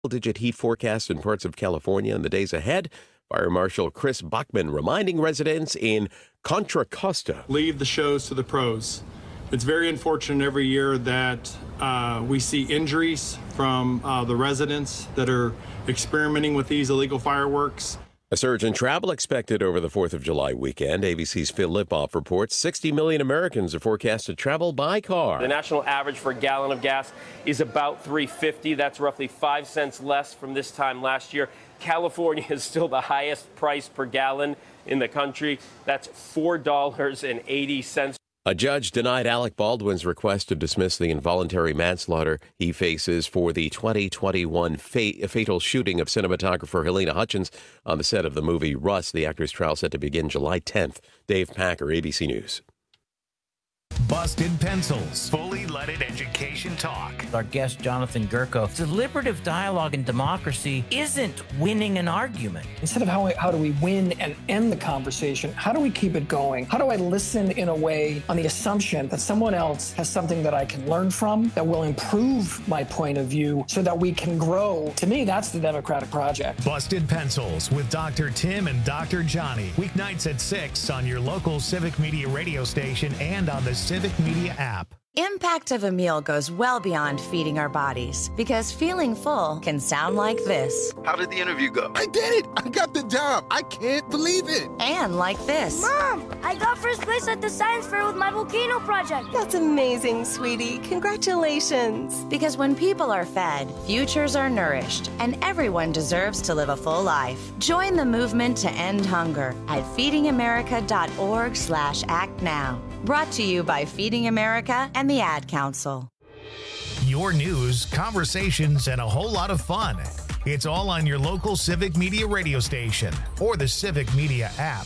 Digit heat forecast in parts of California in the days ahead. Fire Marshal Chris Buckman reminding residents in Contra Costa. Leave the shows to the pros. It's very unfortunate every year that we see injuries from the residents that are experimenting with these illegal fireworks. A surge in travel expected over the 4th of July weekend. ABC's Phil Lipoff reports 60 million Americans are forecast to travel by car. The national average for a gallon of gas is about $3.50. That's roughly 5 cents less from this time last year. California is still the highest price per gallon in the country. That's $4.80. A judge denied Alec Baldwin's request to dismiss the involuntary manslaughter he faces for the 2021 fatal shooting of cinematographer Helena Hutchins on the set of the movie Rust. The actor's trial set to begin July 10th. Dave Packer, ABC News. Busted Pencils, fully leaded education talk. Our guest, Jonathan Gurko, deliberative dialogue in democracy isn't winning an argument. Instead of how do we win and end the conversation, how do we keep it going? How do I listen in a way on the assumption that someone else has something that I can learn from, that will improve my point of view so that we can grow? To me, that's the democratic project. Busted Pencils with Dr. Tim and Dr. Johnny. Weeknights at 6 on your local Civic Media radio station and on the Civic Media app. Impact of a meal goes well beyond feeding our bodies, because feeling full can sound like this. How did the interview go? I did it! I got the job! I can't believe it! And like this. Mom, I got first place at the science fair with my volcano project. That's amazing, sweetie. Congratulations. Because when people are fed, futures are nourished, and everyone deserves to live a full life. Join the movement to end hunger at feedingamerica.org/act now. Brought to you by Feeding America and the Ad Council. Your news, conversations, and a whole lot of fun. It's all on your local Civic Media radio station or the Civic Media app.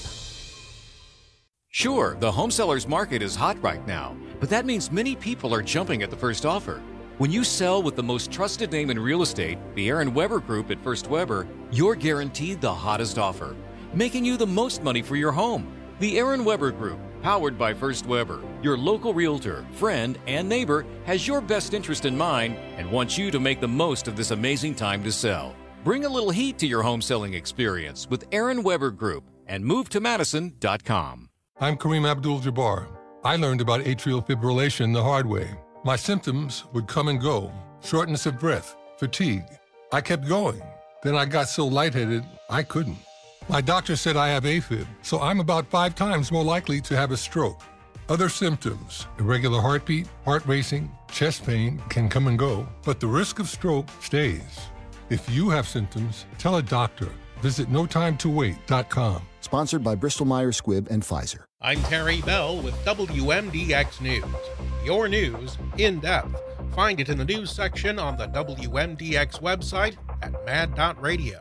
Sure, the home seller's market is hot right now, but that means many people are jumping at the first offer. When you sell with the most trusted name in real estate, the Aaron Weber Group at First Weber, you're guaranteed the hottest offer, making you the most money for your home. The Aaron Weber Group, powered by First Weber, your local realtor, friend, and neighbor, has your best interest in mind and wants you to make the most of this amazing time to sell. Bring a little heat to your home selling experience with Aaron Weber Group and MoveToMadison.com. I'm Kareem Abdul-Jabbar. I learned about atrial fibrillation the hard way. My symptoms would come and go: shortness of breath, fatigue. I kept going. Then I got so lightheaded, I couldn't. My doctor said I have AFib, so I'm about 5 times more likely to have a stroke. Other symptoms: irregular heartbeat, heart racing, chest pain can come and go, but the risk of stroke stays. If you have symptoms, tell a doctor. Visit NoTimeToWait.com. Sponsored by Bristol-Myers Squibb and Pfizer. I'm Terry Bell with WMDX News. Your news in depth. Find it in the news section on the WMDX website at mad.radio.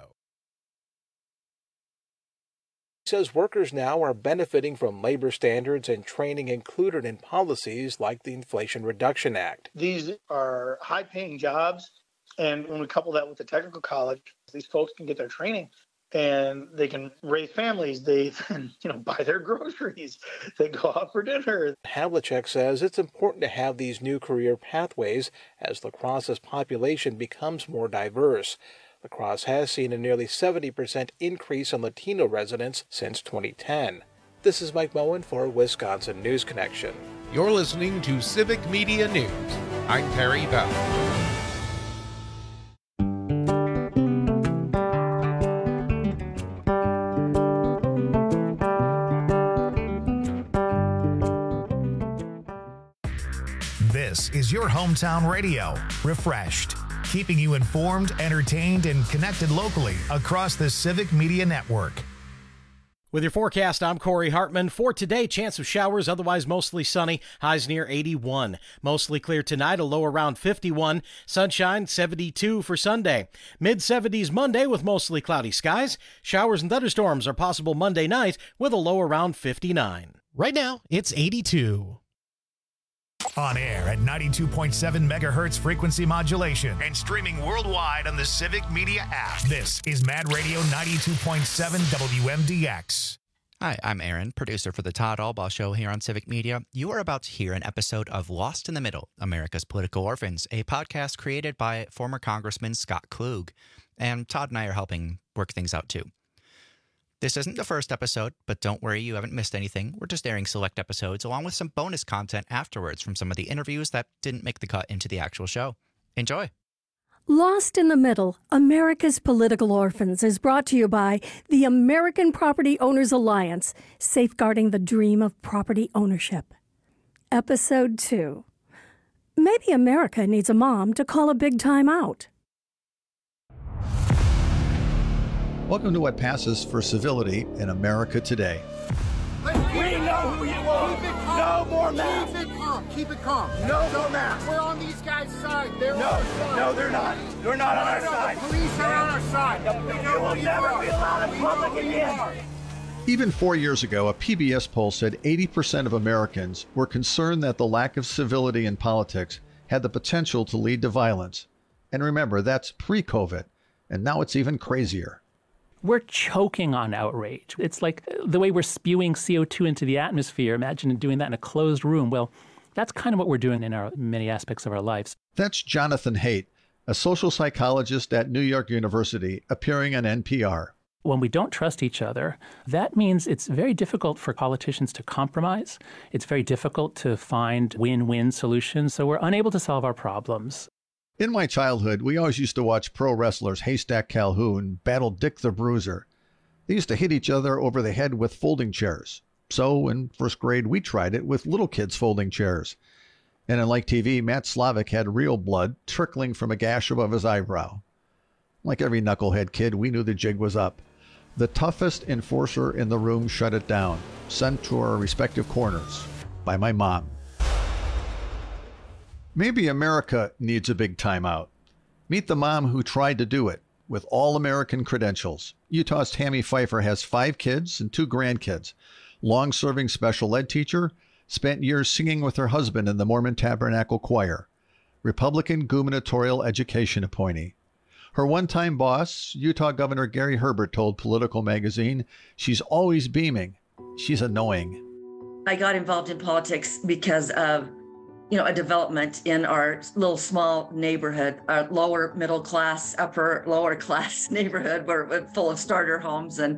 Says workers now are benefiting from labor standards and training included in policies like the Inflation Reduction Act. These are high-paying jobs, and when we couple that with the technical college, these folks can get their training and they can raise families. They can, buy their groceries. They go out for dinner. Havlicek says it's important to have these new career pathways as La Crosse's population becomes more diverse. La Crosse has seen a nearly 70% increase in Latino residents since 2010. This is Mike Moen for Wisconsin News Connection. You're listening to Civic Media News. I'm Terry Bell. This is your hometown radio, refreshed, keeping you informed, entertained, and connected locally across the Civic Media Network. With your forecast, I'm Corey Hartman. For today, chance of showers, otherwise mostly sunny, highs near 81. Mostly clear tonight, a low around 51. Sunshine, 72 for Sunday. Mid-70s Monday with mostly cloudy skies. Showers and thunderstorms are possible Monday night with a low around 59. Right now, it's 82. On air at 92.7 megahertz frequency modulation and streaming worldwide on the Civic Media app. This is Mad Radio 92.7 WMDX. Hi, I'm Aaron, producer for the Todd Albaugh Show here on Civic Media. You are about to hear an episode of Lost in the Middle, America's Political Orphans, a podcast created by former Congressman Scott Klug. And Todd and I are helping work things out too. This isn't the first episode, but don't worry, you haven't missed anything. We're just airing select episodes along with some bonus content afterwards from some of the interviews that didn't make the cut into the actual show. Enjoy! Lost in the Middle, America's Political Orphans is brought to you by the American Property Owners Alliance, safeguarding the dream of property ownership. Episode 2. Maybe America needs a mom to call a big time out. Welcome to what passes for civility in America today. We know who you are. No more masks. Keep it calm. Keep it calm. No more masks. We're on these guys' side. They're on our side. No, they're not. They're not on our side. The police are on our side. You will never be allowed in public again. Even 4 years ago, a PBS poll said 80% of Americans were concerned that the lack of civility in politics had the potential to lead to violence. And remember, that's pre-COVID. And now it's even crazier. We're choking on outrage. It's like the way we're spewing CO2 into the atmosphere. Imagine doing that in a closed room. Well, that's kind of what we're doing in our many aspects of our lives. That's Jonathan Haidt, a social psychologist at New York University, appearing on NPR. When we don't trust each other, that means it's very difficult for politicians to compromise. It's very difficult to find win-win solutions. So we're unable to solve our problems. In my childhood, we always used to watch pro wrestlers Haystack Calhoun battle Dick the Bruiser. They used to hit each other over the head with folding chairs. So in first grade, we tried it with little kids' folding chairs. And unlike TV, Matt Slavic had real blood trickling from a gash above his eyebrow. Like every knucklehead kid, we knew the jig was up. The toughest enforcer in the room shut it down, sent to our respective corners by my mom. Maybe America needs a big timeout. Meet the mom who tried to do it with all-American credentials. Utah's Tammy Pfeiffer has 5 kids and 2 grandkids. Long-serving special ed teacher, spent years singing with her husband in the Mormon Tabernacle Choir. Republican gubernatorial education appointee. Her one-time boss, Utah Governor Gary Herbert, told Political Magazine, she's always beaming. She's annoying. I got involved in politics because of a development in our little small neighborhood, our lower middle class, upper lower class neighborhood. We're full of starter homes, and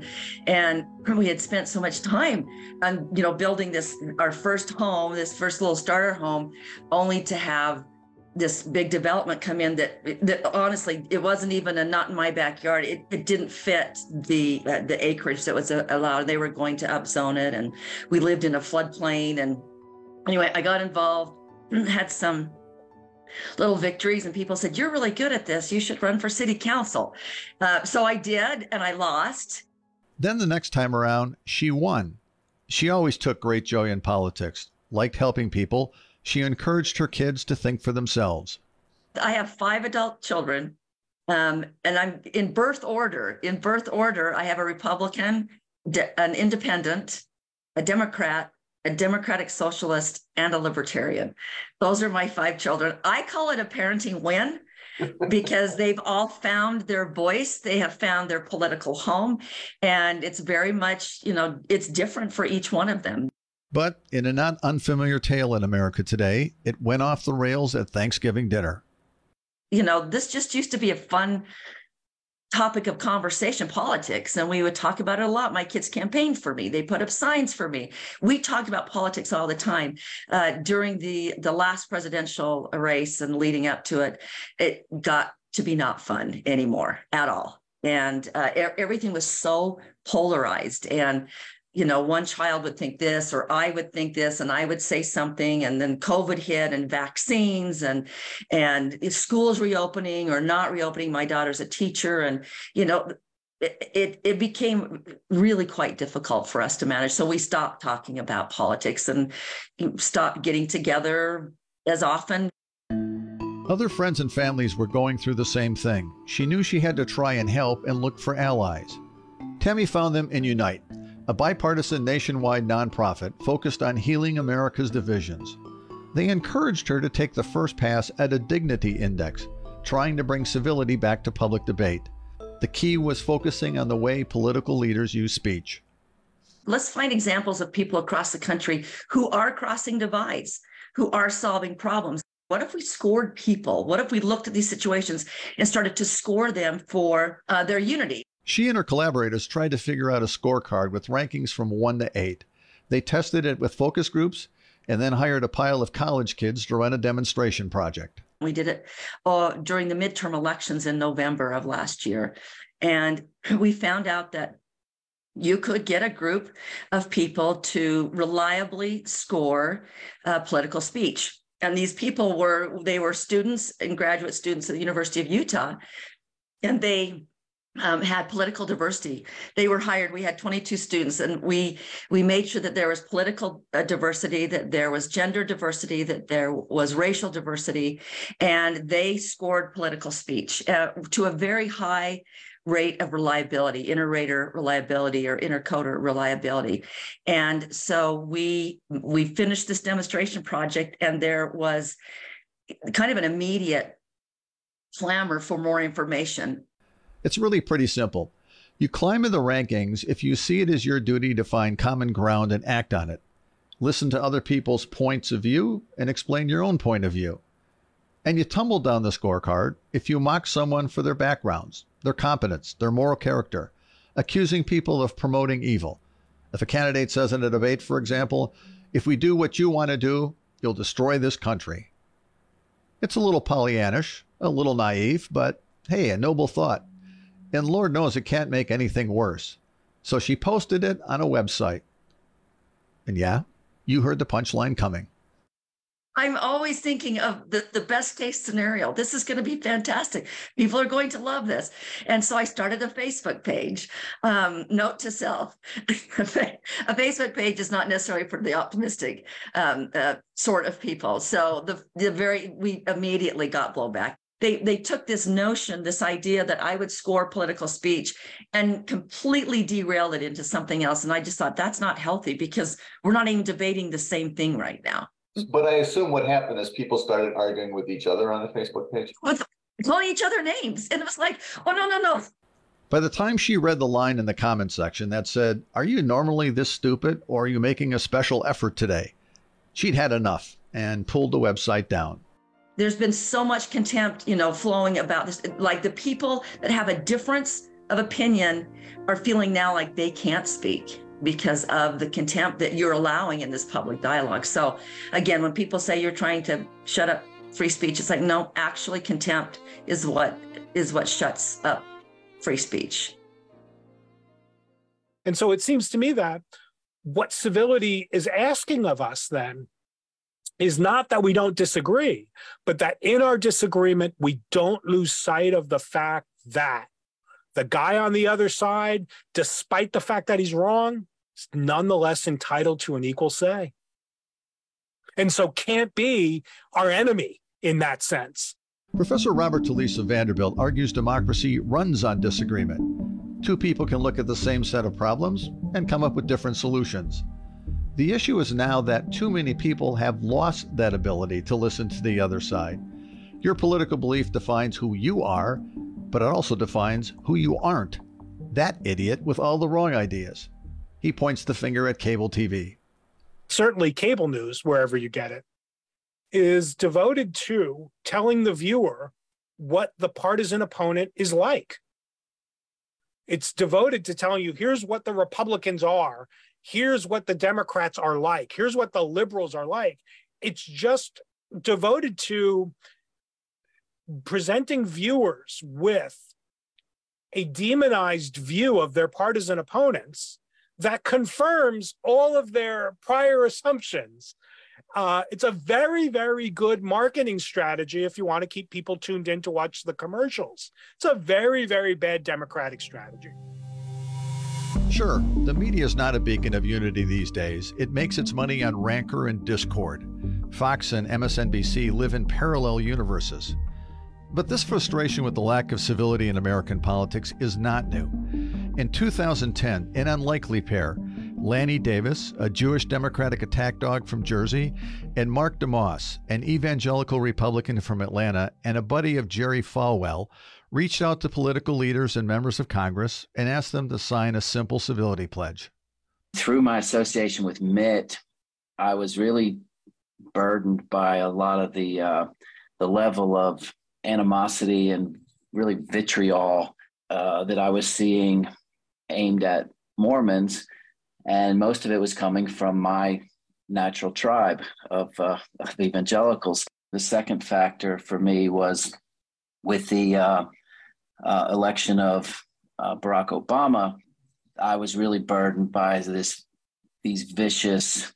we had spent so much time on building our first home, this first little starter home, only to have this big development come in that honestly, it wasn't even a not in my backyard. It didn't fit the acreage that was allowed. They were going to upzone it, and we lived in a floodplain. And anyway, I got involved. Had some little victories, and people said, "You're really good at this. You should run for city council." So I did, and I lost. Then the next time around, she won. She always took great joy in politics, liked helping people. She encouraged her kids to think for themselves. I have 5 adult children, and I'm in birth order. In birth order, I have a Republican, an independent, a Democrat, a Democratic Socialist, and a Libertarian. Those are my 5 children. I call it a parenting win because they've all found their voice. They have found their political home. And it's very much, it's different for each one of them. But in a not unfamiliar tale in America today, it went off the rails at Thanksgiving dinner. This just used to be a fun topic of conversation, politics, and we would talk about it a lot. My kids campaigned for me. They put up signs for me. We talked about politics all the time. During the last presidential race and leading up to it, it got to be not fun anymore at all. And everything was so polarized. And one child would think this, or I would think this, and I would say something, and then COVID hit, and vaccines, and if schools reopening or not reopening. My daughter's a teacher, and it became really quite difficult for us to manage. So we stopped talking about politics and stopped getting together as often. Other friends and families were going through the same thing. She knew she had to try and help and look for allies. Tammy found them in Unite, a bipartisan nationwide nonprofit focused on healing America's divisions. They encouraged her to take the first pass at a dignity index, trying to bring civility back to public debate. The key was focusing on the way political leaders use speech. let's find examples of people across the country who are crossing divides, who are solving problems. What if we scored people? What if we looked at these situations and started to score them for their unity? She and her collaborators tried to figure out a scorecard with rankings from 1 to 8. They tested it with focus groups and then hired a pile of college kids to run a demonstration project. We did it during the midterm elections in November of last year. And we found out that you could get a group of people to reliably score political speech. And these people were students and graduate students at the University of Utah, and they had political diversity. They were hired. We had 22 students, and we made sure that there was political diversity, that there was gender diversity, that there was racial diversity, and they scored political speech to a very high rate of reliability, inter-rater reliability or intercoder reliability. And so we finished this demonstration project, and there was kind of an immediate clamor for more information. It's really pretty simple. You climb in the rankings if you see it as your duty to find common ground and act on it. Listen to other people's points of view and explain your own point of view. And you tumble down the scorecard if you mock someone for their backgrounds, their competence, their moral character, accusing people of promoting evil. If a candidate says in a debate, for example, if we do what you want to do, you'll destroy this country. It's a little Pollyannish, a little naive, but hey, a noble thought. And Lord knows it can't make anything worse. So she posted it on a website. And yeah, you heard the punchline coming. I'm always thinking of the best case scenario. This is going to be fantastic. People are going to love this. And so I started a Facebook page. Note to self, a Facebook page is not necessarily for the optimistic sort of people. So we immediately got blowback. They took this notion, this idea that I would score political speech and completely derailed it into something else. And I just thought that's not healthy because we're not even debating the same thing right now. But I assume what happened is people started arguing with each other on the Facebook page. Calling each other names. And it was like, oh, no. By the time she read the line in the comment section that said, "Are you normally this stupid, or are you making a special effort today?" she'd had enough and pulled the website down. There's been so much contempt, flowing about this. Like the people that have a difference of opinion are feeling now like they can't speak because of the contempt that you're allowing in this public dialogue. So again, when people say you're trying to shut up free speech, it's like, no, actually contempt is what shuts up free speech. And so it seems to me that what civility is asking of us then is not that we don't disagree, but that in our disagreement, we don't lose sight of the fact that the guy on the other side, despite the fact that he's wrong, is nonetheless entitled to an equal say. And so can't be our enemy in that sense. Professor Robert Talisse of Vanderbilt argues democracy runs on disagreement. Two people can look at the same set of problems and come up with different solutions. The issue is now that too many people have lost that ability to listen to the other side. Your political belief defines who you are, but it also defines who you aren't. That idiot with all the wrong ideas. He points the finger at cable TV. Certainly cable news, wherever you get it, is devoted to telling the viewer what the partisan opponent is like. It's devoted to telling you, here's what the Republicans are. Here's what the Democrats are like. Here's what the liberals are like. It's just devoted to presenting viewers with a demonized view of their partisan opponents that confirms all of their prior assumptions. It's a very, very good marketing strategy if you want to keep people tuned in to watch the commercials. It's a very, very bad Democratic strategy. Sure, the media is not a beacon of unity these days. It makes its money on rancor and discord. Fox and MSNBC live in parallel universes. But this frustration with the lack of civility in American politics is not new. In 2010, an unlikely pair, Lanny Davis, a Jewish Democratic attack dog from Jersey, and Mark DeMoss, an evangelical Republican from Atlanta and a buddy of Jerry Falwell, reached out to political leaders and members of Congress and asked them to sign a simple civility pledge. Through my association with Mitt, I was really burdened by a lot of the level of animosity and really vitriol that I was seeing aimed at Mormons. And most of it was coming from my natural tribe of evangelicals. The second factor for me was with the election of Barack Obama. I was really burdened by these vicious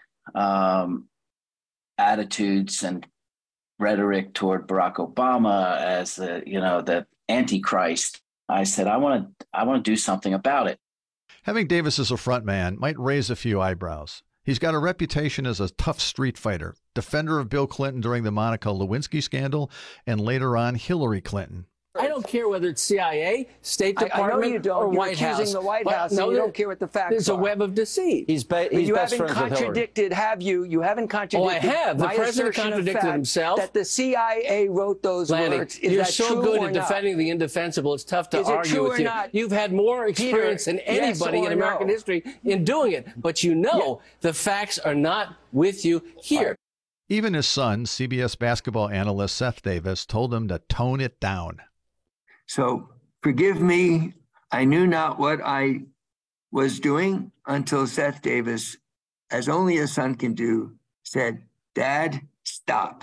attitudes and rhetoric toward Barack Obama as the Antichrist. I said, I want to do something about it. Having Davis as a front man might raise a few eyebrows. He's got a reputation as a tough street fighter, defender of Bill Clinton during the Monica Lewinsky scandal, and later on Hillary Clinton. I don't care whether it's CIA, State Department, I know you don't. or You're White House. accusing the White House, and you don't care what the facts There's are. a web of deceit. You haven't contradicted, have you? You haven't contradicted. Oh, I have. The my president assertion of contradicted fact himself. That the CIA wrote those Lanny, words. Is you're that so true good or at not? defending the indefensible. It's tough to Is it argue true with or you. not? You've had more experience than yes anybody or in American no? history in doing it. But the facts are not with you here. Even his son, CBS basketball analyst Seth Davis, told him to tone it down. So forgive me, I knew not what I was doing until Seth Davis, as only a son can do, said, "Dad, stop.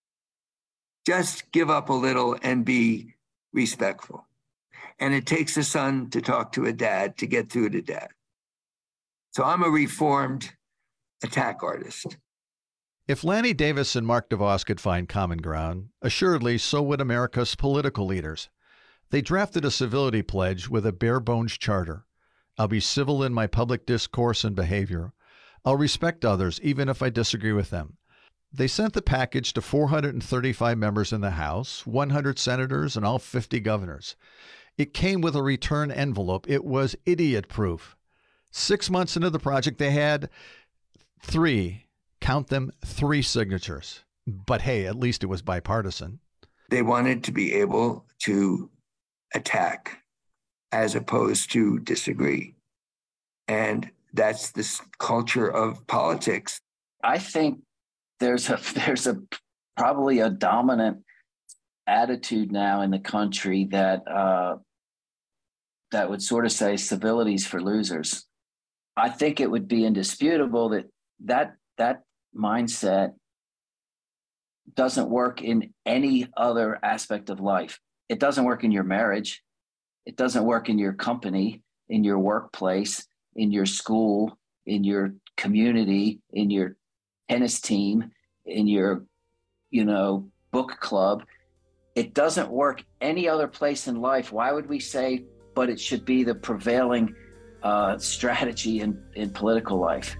Just give up a little and be respectful." And it takes a son to talk to a dad to get through to dad. So I'm a reformed attack artist. If Lanny Davis and Mark DeVos could find common ground, assuredly so would America's political leaders. They drafted a civility pledge with a bare-bones charter. I'll be civil in my public discourse and behavior. I'll respect others, even if I disagree with them. They sent the package to 435 members in the House, 100 senators, and all 50 governors. It came with a return envelope. It was idiot-proof. 6 months into the project, they had three signatures. But hey, at least it was bipartisan. They wanted to be able to attack as opposed to disagree. And that's this culture of politics. I think there's probably a dominant attitude now in the country that would sort of say civility's for losers. I think it would be indisputable that mindset doesn't work in any other aspect of life. It doesn't work in your marriage. It doesn't work in your company, in your workplace, in your school, in your community, in your tennis team, in your, book club. It doesn't work any other place in life. Why would we say, but it should be the prevailing strategy in political life?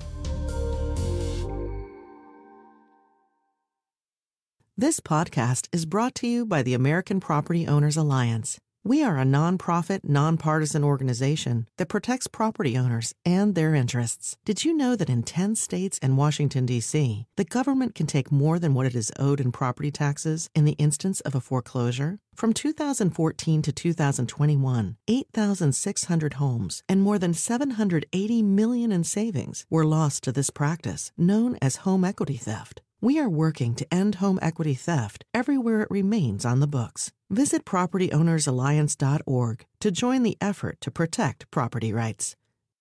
This podcast is brought to you by the American Property Owners Alliance. We are a nonprofit, nonpartisan organization that protects property owners and their interests. Did you know that in 10 states and Washington, D.C., the government can take more than what it is owed in property taxes in the instance of a foreclosure? From 2014 to 2021, 8,600 homes and more than $780 million in savings were lost to this practice, known as home equity theft. We are working to end home equity theft everywhere it remains on the books. Visit PropertyOwnersAlliance.org to join the effort to protect property rights.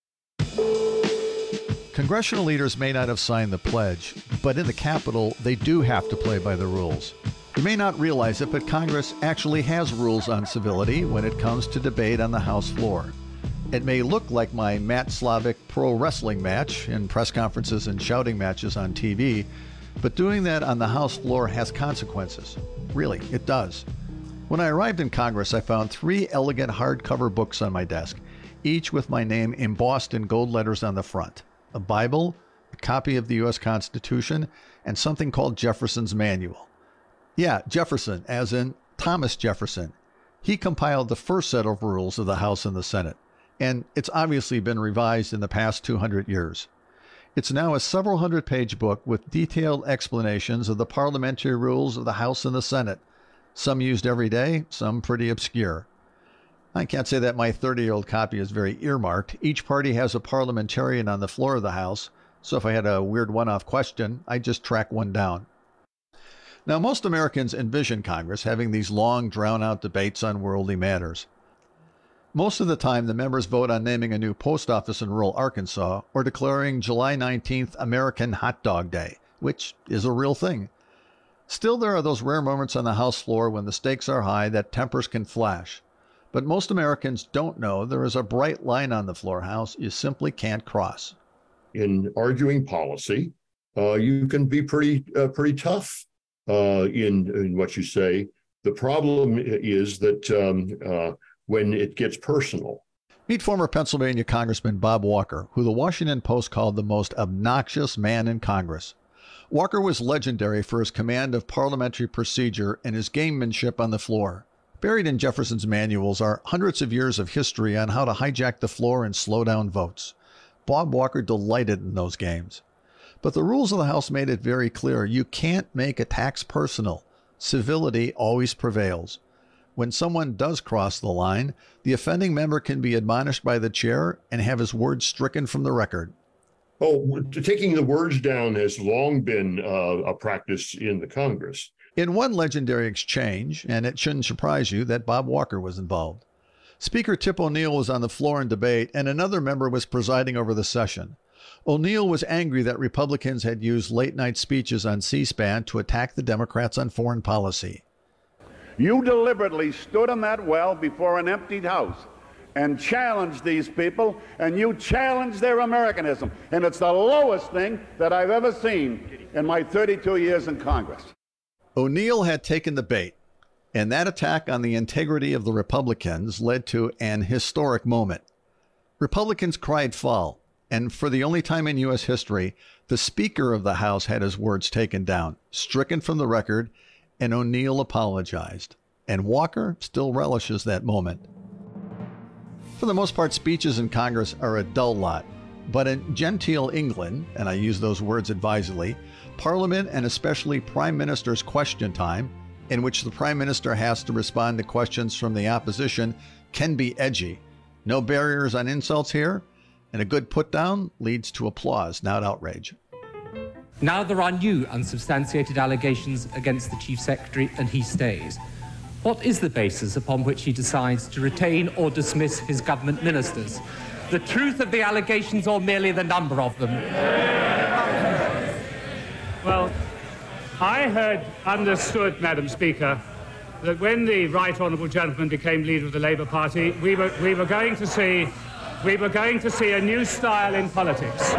Congressional leaders may not have signed the pledge, but in the Capitol, they do have to play by the rules. You may not realize it, but Congress actually has rules on civility when it comes to debate on the House floor. It may look like my Matt Slavic pro wrestling match in press conferences and shouting matches on TV, but doing that on the House floor has consequences. Really, it does. When I arrived in Congress, I found 3 elegant hardcover books on my desk, each with my name embossed in gold letters on the front. A Bible, a copy of the U.S. Constitution, and something called Jefferson's Manual. Yeah, Jefferson, as in Thomas Jefferson. He compiled the first set of rules of the House and the Senate, and it's obviously been revised in the past 200 years. It's now a several hundred-page book with detailed explanations of the parliamentary rules of the House and the Senate, some used every day, some pretty obscure. I can't say that my 30-year-old copy is very earmarked. Each party has a parliamentarian on the floor of the House, so if I had a weird one-off question, I'd just track one down. Now, most Americans envision Congress having these long, drawn-out debates on worldly matters. Most of the time, the members vote on naming a new post office in rural Arkansas or declaring July 19th American Hot Dog Day, which is a real thing. Still, there are those rare moments on the House floor when the stakes are high that tempers can flash. But most Americans don't know there is a bright line on the floor, House, you simply can't cross. In arguing policy, you can be pretty tough in what you say. The problem is that when it gets personal. Meet former Pennsylvania Congressman Bob Walker, who the Washington Post called the most obnoxious man in Congress. Walker was legendary for his command of parliamentary procedure and his gamemanship on the floor. Buried in Jefferson's manuals are hundreds of years of history on how to hijack the floor and slow down votes. Bob Walker delighted in those games. But the rules of the House made it very clear you can't make attacks personal. Civility always prevails. When someone does cross the line, the offending member can be admonished by the chair and have his words stricken from the record. Oh, taking the words down has long been a practice in the Congress. In one legendary exchange, and it shouldn't surprise you that Bob Walker was involved. Speaker Tip O'Neill was on the floor in debate, and another member was presiding over the session. O'Neill was angry that Republicans had used late-night speeches on C-SPAN to attack the Democrats on foreign policy. You deliberately stood in that well before an emptied house and challenged these people, and you challenged their Americanism. And it's the lowest thing that I've ever seen in my 32 years in Congress. O'Neill had taken the bait, and that attack on the integrity of the Republicans led to an historic moment. Republicans cried foul, and for the only time in U.S. history, the Speaker of the House had his words taken down, stricken from the record, and O'Neill apologized. And Walker still relishes that moment. For the most part, speeches in Congress are a dull lot. But in genteel England, and I use those words advisedly, Parliament and especially Prime Minister's question time, in which the Prime Minister has to respond to questions from the opposition, can be edgy. No barriers on insults here, and a good put-down leads to applause, not outrage. Now there are new unsubstantiated allegations against the Chief Secretary, and he stays. What is the basis upon which he decides to retain or dismiss his government ministers? The truth of the allegations or merely the number of them? Well, I understood, Madam Speaker, that when the Right Honourable Gentleman became leader of the Labour Party, we were going to see a new style in politics.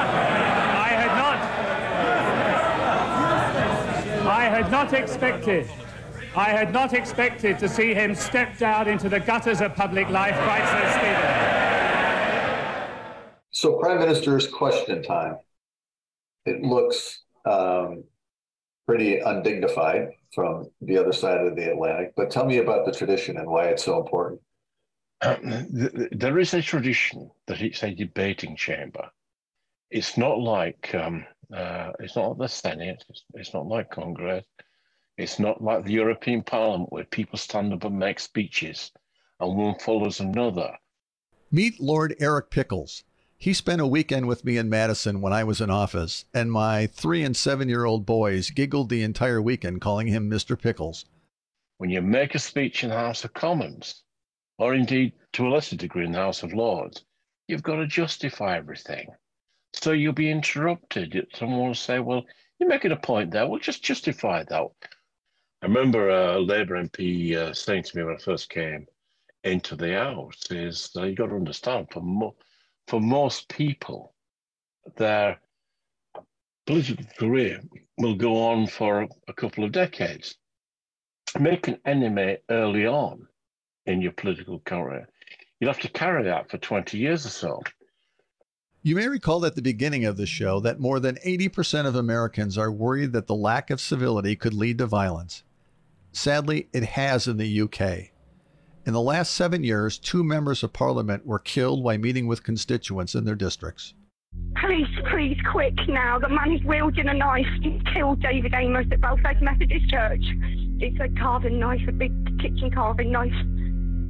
I had not expected to see him step down into the gutters of public life quite so speedily. So Prime Minister's question time. It looks pretty undignified from the other side of the Atlantic, but tell me about the tradition and why it's so important. There is a tradition that it's a debating chamber. It's not like the Senate. It's not like Congress. It's not like the European Parliament where people stand up and make speeches and one follows another. Meet Lord Eric Pickles. He spent a weekend with me in Madison when I was in office, and my 3- and 7-year-old boys giggled the entire weekend calling him Mr. Pickles. When you make a speech in the House of Commons, or indeed to a lesser degree in the House of Lords, you've got to justify everything. So you'll be interrupted. Someone will say, well, you're making a point there. Well, just justify that. I remember a Labour MP saying to me when I first came into the House is you've got to understand, for most people, their political career will go on for a couple of decades. Make an enemy early on in your political career. You'll have to carry that for 20 years or so. You may recall at the beginning of the show that more than 80% of Americans are worried that the lack of civility could lead to violence. Sadly, it has in the UK. In the last 7 years, 2 members of Parliament were killed while meeting with constituents in their districts. Please, quick now. The man is wielding a knife and killed David Amos at Belfast Methodist Church. It's a carving knife, a big kitchen carving knife.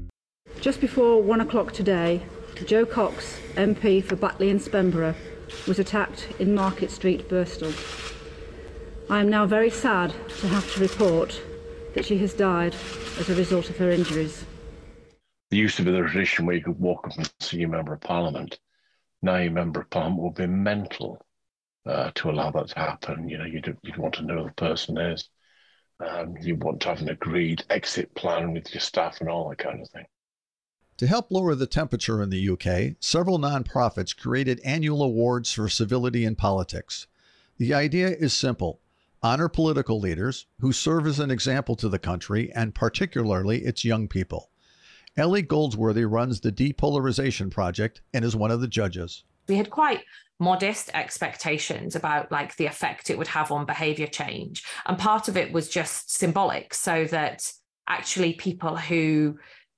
Just before 1 o'clock today, Joe Cox, MP for Batley and Spenborough, was attacked in Market Street, Birstall. I am now very sad to have to report that she has died as a result of her injuries. There used to be the tradition where you could walk up and see a member of parliament. Now your member of parliament will be mental to allow that to happen. You know, you'd want to know who the person is. You want to have an agreed exit plan with your staff and all that kind of thing. To help lower the temperature in the UK, several nonprofits created annual awards for civility in politics. The idea is simple. Honor political leaders who serve as an example to the country and particularly its young people. Ellie Goldsworthy runs the Depolarization Project and is one of the judges. We had quite modest expectations about like the effect it would have on behavior change. And part of it was just symbolic, so that actually people who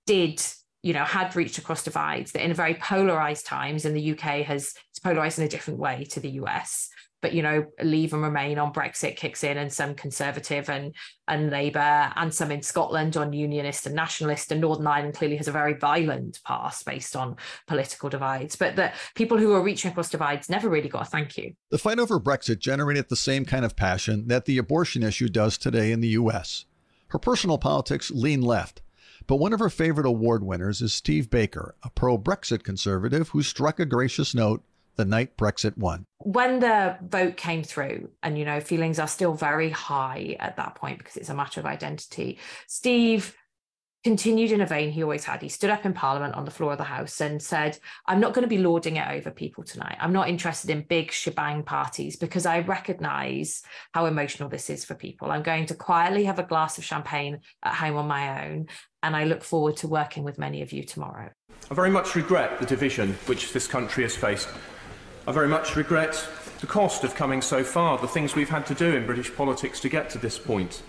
had reached across divides, that in very polarized times, and the UK it's polarized in a different way to the US, but, Leave and Remain on Brexit kicks in, and some Conservative and Labour, and some in Scotland on Unionist and Nationalist, and Northern Ireland clearly has a very violent past based on political divides. But the people who are reaching across divides never really got a thank you. The fight over Brexit generated the same kind of passion that the abortion issue does today in the US. Her personal politics lean left, but one of her favorite award winners is Steve Baker, a pro-Brexit conservative who struck a gracious note the night Brexit won. When the vote came through, and, feelings are still very high at that point because it's a matter of identity, Steve continued in a vein he always had. He stood up in Parliament on the floor of the House and said, I'm not going to be lording it over people tonight. I'm not interested in big shebang parties because I recognise how emotional this is for people. I'm going to quietly have a glass of champagne at home on my own, and I look forward to working with many of you tomorrow. I very much regret the division which this country has faced. I very much regret the cost of coming so far, the things we've had to do in British politics to get to this point.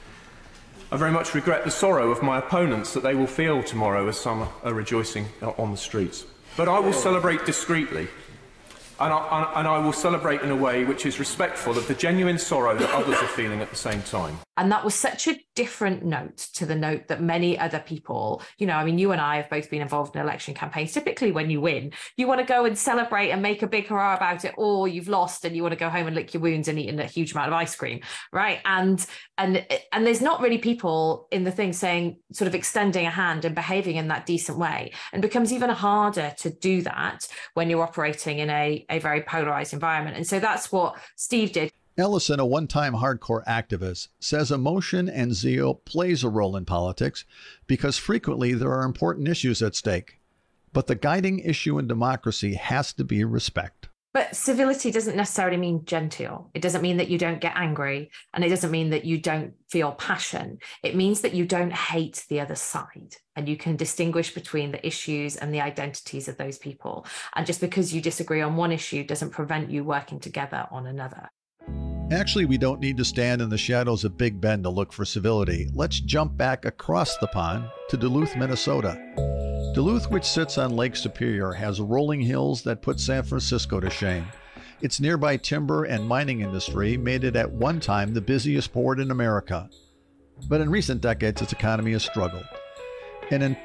I very much regret the sorrow of my opponents that they will feel tomorrow as some are rejoicing on the streets. But I will celebrate discreetly, and I will celebrate in a way which is respectful of the genuine sorrow that others are feeling at the same time. And that was such a different note to the note that many other people, you and I have both been involved in election campaigns. Typically when you win, you want to go and celebrate and make a big hurrah about it, or you've lost and you want to go home and lick your wounds and eat a huge amount of ice cream, right? And there's not really people in the thing saying, sort of extending a hand and behaving in that decent way. And it becomes even harder to do that when you're operating in a very polarized environment. And so that's what Steve did. Ellison, a one-time hardcore activist, says emotion and zeal plays a role in politics because frequently there are important issues at stake. But the guiding issue in democracy has to be respect. But civility doesn't necessarily mean genteel. It doesn't mean that you don't get angry, and it doesn't mean that you don't feel passion. It means that you don't hate the other side, and you can distinguish between the issues and the identities of those people. And just because you disagree on one issue doesn't prevent you working together on another. Actually, we don't need to stand in the shadows of Big Ben to look for civility. Let's jump back across the pond to Duluth, Minnesota. Duluth, which sits on Lake Superior, has rolling hills that put San Francisco to shame. Its nearby timber and mining industry made it at one time the busiest port in America. But in recent decades, its economy has struggled. And in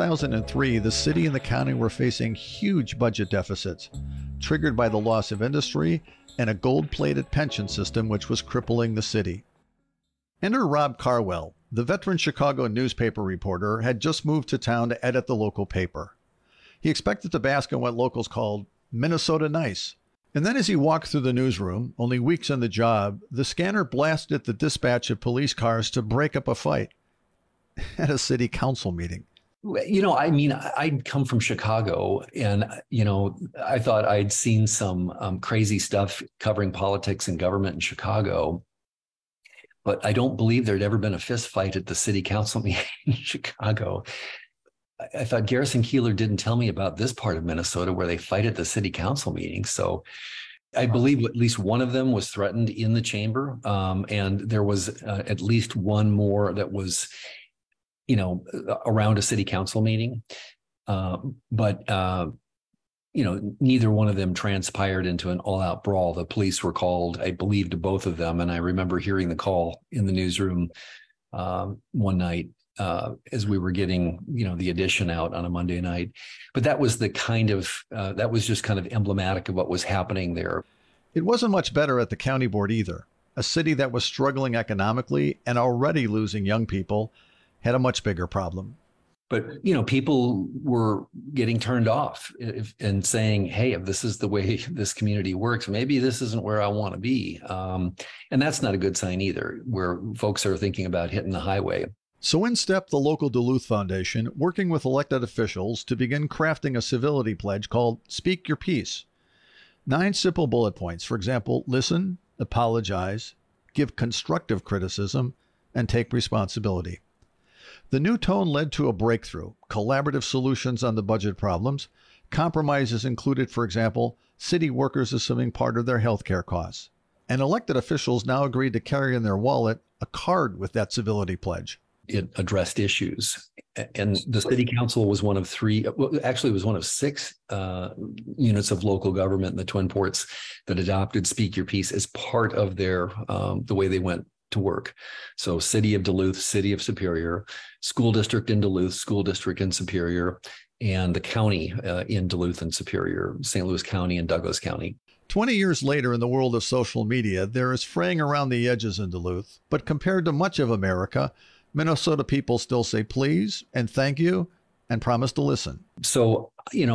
2003, the city and the county were facing huge budget deficits, triggered by the loss of industry and a gold-plated pension system which was crippling the city. Enter Rob Carwell. The veteran Chicago newspaper reporter had just moved to town to edit the local paper. He expected to bask in what locals called Minnesota nice. And then as he walked through the newsroom, only weeks on the job, the scanner blasted the dispatch of police cars to break up a fight at a city council meeting. I'd come from Chicago and, I thought I'd seen some crazy stuff covering politics and government in Chicago. But I don't believe there'd ever been a fist fight at the city council meeting in Chicago. I thought Garrison Keillor didn't tell me about this part of Minnesota where they fight at the city council meeting. So I believe at least one of them was threatened in the chamber. And there was at least one more that was around a city council meeting. But neither one of them transpired into an all-out brawl. The police were called, I believe, to both of them. And I remember hearing the call in the newsroom one night as we were getting, the edition out on a Monday night. But that was the kind of, that was just kind of emblematic of what was happening there. It wasn't much better at the county board either. A city that was struggling economically and already losing young people had a much bigger problem. But, people were getting turned off and saying, hey, if this is the way this community works, maybe this isn't where I want to be. And that's not a good sign either, where folks are thinking about hitting the highway. So in stepped the local Duluth Foundation, working with elected officials to begin crafting a civility pledge called Speak Your Piece. 9 simple bullet points. For example, listen, apologize, give constructive criticism, and take responsibility. The new tone led to a breakthrough, collaborative solutions on the budget problems. Compromises included, for example, city workers assuming part of their health care costs. And elected officials now agreed to carry in their wallet a card with that civility pledge. It addressed issues. And the city council was one of 3, well, actually it was one of 6 units of local government in the Twin Ports that adopted Speak Your Piece as part of their, the way they went to work. So City of Duluth, City of Superior, School District in Duluth, School District in Superior, and the county in Duluth and Superior, St. Louis County and Douglas County. 20 years later, in the world of social media, there is fraying around the edges in Duluth, but compared to much of America, Minnesota people still say please and thank you and promise to listen. So,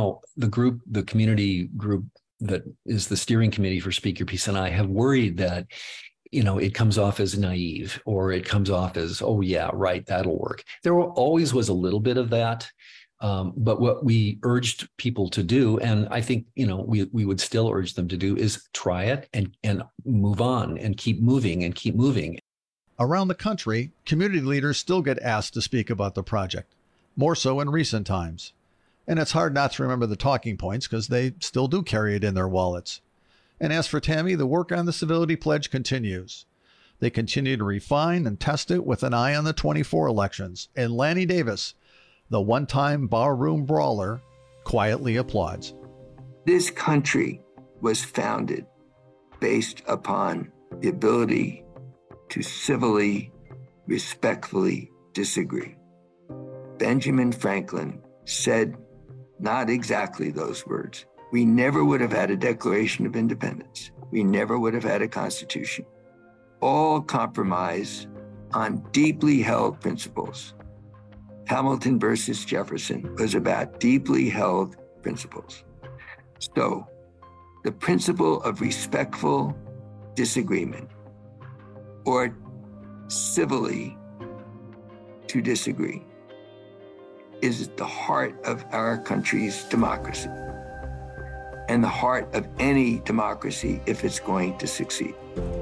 the community group that is the steering committee for Speak Your Piece and I have worried that, it comes off as naive, or it comes off as, oh yeah, right, that'll work. There always was a little bit of that. But what we urged people to do, and I think, we would still urge them to do, is try it and move on and keep moving and keep moving. Around the country, community leaders still get asked to speak about the project, more so in recent times. And it's hard not to remember the talking points because they still do carry it in their wallets. And as for Tammy, the work on the civility pledge continues. They continue to refine and test it with an eye on the 24 elections. And Lanny Davis, the one-time barroom brawler, quietly applauds. This country was founded based upon the ability to civilly, respectfully disagree. Benjamin Franklin said not exactly those words. We never would have had a Declaration of Independence. We never would have had a Constitution. All compromise on deeply held principles. Hamilton versus Jefferson was about deeply held principles. So, the principle of respectful disagreement, or civilly to disagree, is at the heart of our country's democracy and the heart of any democracy if it's going to succeed.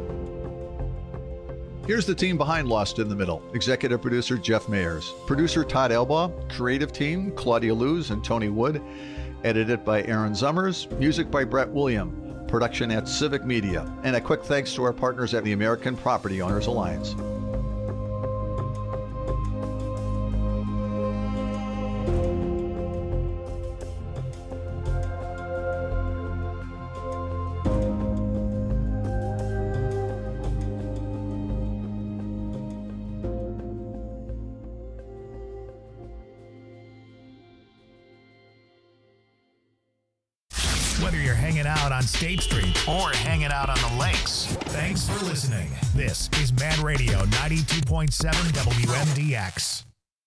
Here's the team behind Lost in the Middle. Executive producer Jeff Mayers, producer Todd Elbaugh, creative team Claudia Luz and Tony Wood, edited by Aaron Zummers, music by Brett William, production at Civic Media, and a quick thanks to our partners at the American Property Owners Alliance. Whether you're hanging out on State Street or hanging out on the lakes, thanks for listening. This is Mad Radio 92.7 WMDX.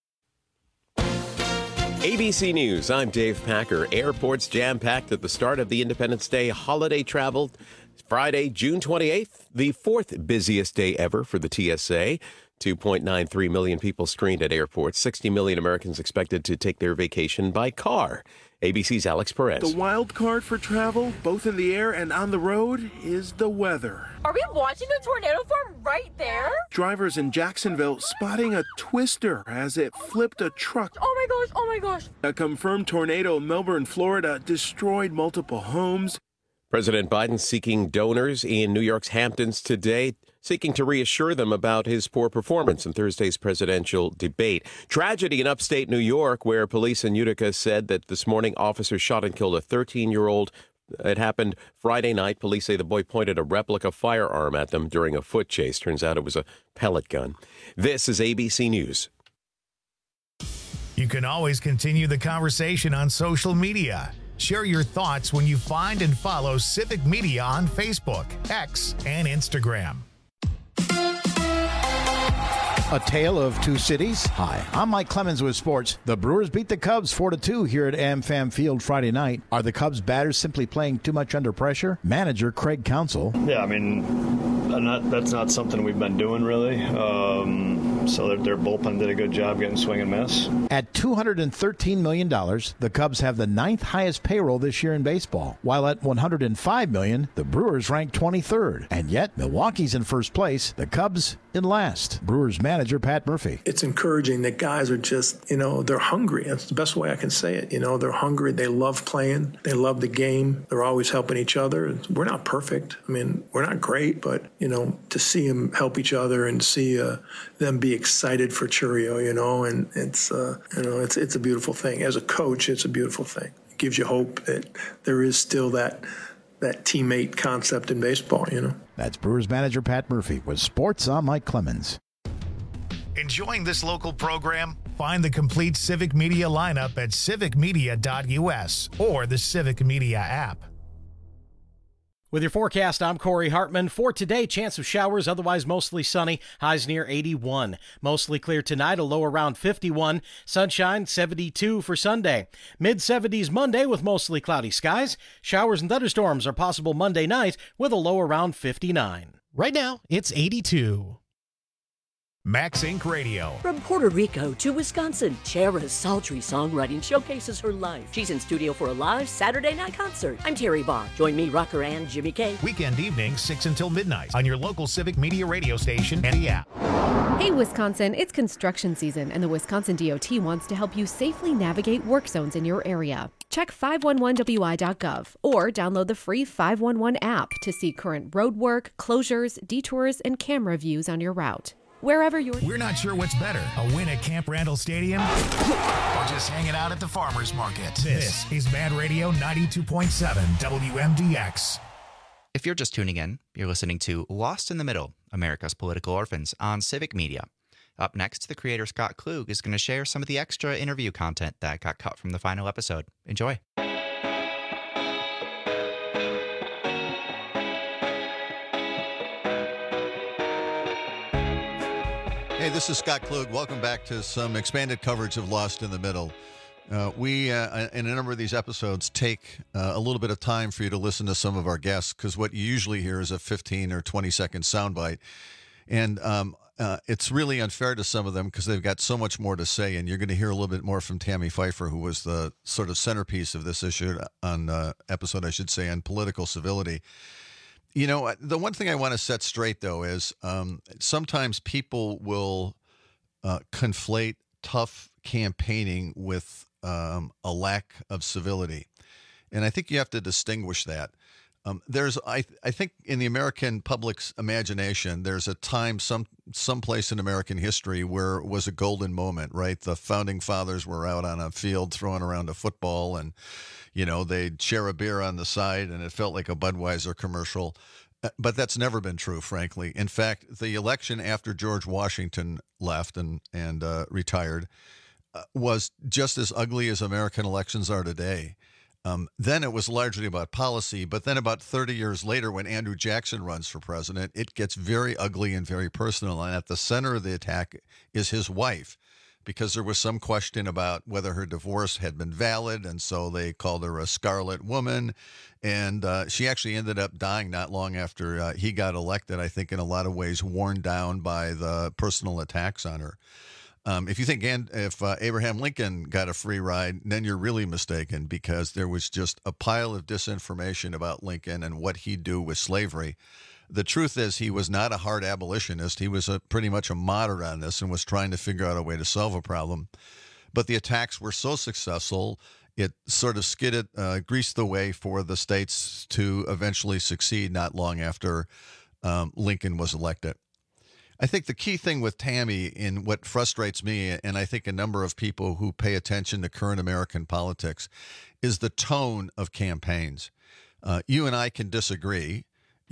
ABC News, I'm Dave Packer. Airports jam-packed at the start of the Independence Day holiday travel. Friday, June 28th, the 4th busiest day ever for the TSA. 2.93 million people screened at airports. 60 million Americans expected to take their vacation by car. ABC's Alex Perez. The wild card for travel, both in the air and on the road, is the weather. Are we watching a tornado form right there? Drivers in Jacksonville spotting a twister as it flipped a truck. Oh my gosh, oh my gosh. A confirmed tornado in Melbourne, Florida, destroyed multiple homes. President Biden seeking donors in New York's Hamptons today, seeking to reassure them about his poor performance in Thursday's presidential debate. Tragedy in upstate New York, where police in Utica said that this morning officers shot and killed a 13-year-old. It happened Friday night. Police say the boy pointed a replica firearm at them during a foot chase. Turns out it was a pellet gun. This is ABC News. You can always continue the conversation on social media. Share your thoughts when you find and follow Civic Media on Facebook, X, and Instagram. A tale of two cities. Hi, I'm Mike Clemens with sports. The Brewers beat the Cubs 4-2 here at AmFam Field Friday night. Are the Cubs batters simply playing too much under pressure? Manager Craig Counsell. Yeah, I mean, that's not something we've been doing really. So their bullpen did a good job getting swing and miss. At $213 million, the Cubs have the 9th highest payroll this year in baseball. While at $105 million, the Brewers rank 23rd. And yet, Milwaukee's in first place, the Cubs in last. Brewers manager Pat Murphy. It's encouraging that guys are just, they're hungry. That's the best way I can say it. They're hungry. They love playing. They love the game. They're always helping each other. We're not perfect. I mean, we're not great, but, to see them help each other and see them be excited for Chourio, and it's a beautiful thing. As a coach, it's a beautiful thing. It gives you hope that there is still that teammate concept in baseball, That's Brewers manager Pat Murphy with sports. I'm Mike Clemens. Enjoying this local program? Find the complete Civic Media lineup at civicmedia.us or the Civic Media app. With your forecast, I'm Corey Hartman. For today, chance of showers, otherwise mostly sunny, highs near 81. Mostly clear tonight, a low around 51. Sunshine, 72 for Sunday. Mid-70s Monday with mostly cloudy skies. Showers and thunderstorms are possible Monday night with a low around 59. Right now, it's 82. Max Inc. Radio. From Puerto Rico to Wisconsin, Chera's sultry songwriting showcases her life. She's in studio for a live Saturday night concert. I'm Terry Barr. Join me, rocker, and Jimmy K. Weekend evenings, 6 until midnight on your local Civic Media radio station and the app. Hey, Wisconsin, it's construction season, and the Wisconsin DOT wants to help you safely navigate work zones in your area. Check 511wi.gov or download the free 511 app to see current road work, closures, detours, and camera views on your route. Wherever you're... We're not sure what's better, a win at Camp Randall Stadium or just hanging out at the farmer's market. This is Mad Radio 92.7 WMDX. If you're just tuning in, you're listening to Lost in the Middle, America's Political Orphans on Civic Media. Up next, the creator Scott Klug is going to share some of the extra interview content that got cut from the final episode. Enjoy. Hey, this is Scott Klug. Welcome back to some expanded coverage of Lost in the Middle. We, in a number of these episodes, take a little bit of time for you to listen to some of our guests, because what you usually hear is a 15 or 20-second soundbite. And it's really unfair to some of them because they've got so much more to say. And you're going to hear a little bit more from Tammy Pfeiffer, who was the sort of centerpiece of this issue on episode, I should say, on political civility. The one thing I want to set straight, though, is sometimes people will conflate tough campaigning with a lack of civility. And I think you have to distinguish that. I think in the American public's imagination, there's a time, someplace in American history where it was a golden moment, right? The founding fathers were out on a field throwing around a football, and they'd share a beer on the side, and it felt like a Budweiser commercial. But that's never been true, frankly. In fact, the election after George Washington left and retired was just as ugly as American elections are today. Then it was largely about policy, but then about 30 years later, when Andrew Jackson runs for president, it gets very ugly and very personal. And at the center of the attack is his wife, because there was some question about whether her divorce had been valid, and so they called her a scarlet woman. And she actually ended up dying not long after he got elected, I think in a lot of ways worn down by the personal attacks on her. If you think if Abraham Lincoln got a free ride, then you're really mistaken, because there was just a pile of disinformation about Lincoln and what he'd do with slavery. The truth is he was not a hard abolitionist. He was pretty much a moderate on this and was trying to figure out a way to solve a problem. But the attacks were so successful, it sort of greased the way for the states to eventually succeed not long after Lincoln was elected. I think the key thing with Tammy, in what frustrates me, and I think a number of people who pay attention to current American politics, is the tone of campaigns. You and I can disagree.